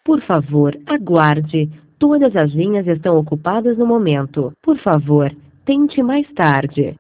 Por favor, aguarde. Todas as linhas estão ocupadas no momento. Por favor, tente mais tarde.